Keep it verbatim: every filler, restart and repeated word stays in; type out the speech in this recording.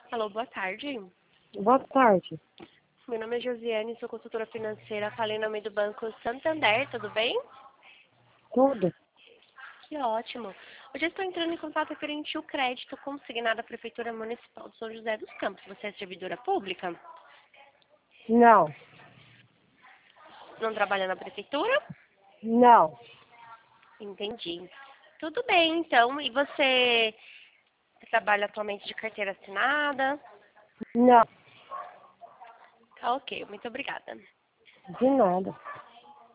Alô, boa tarde. Boa tarde. Meu nome é Josiane, sou consultora financeira, falei em nome do Banco Santander, tudo bem? Tudo? Que ótimo. Hoje eu estou entrando em contato referente ao crédito consignado à Prefeitura Municipal de São José dos Campos. Você é servidora pública? Não. Não trabalha na Prefeitura? Não. Entendi. Tudo bem, então. E você trabalha atualmente de carteira assinada? Não. Tá ok, muito obrigada. De nada.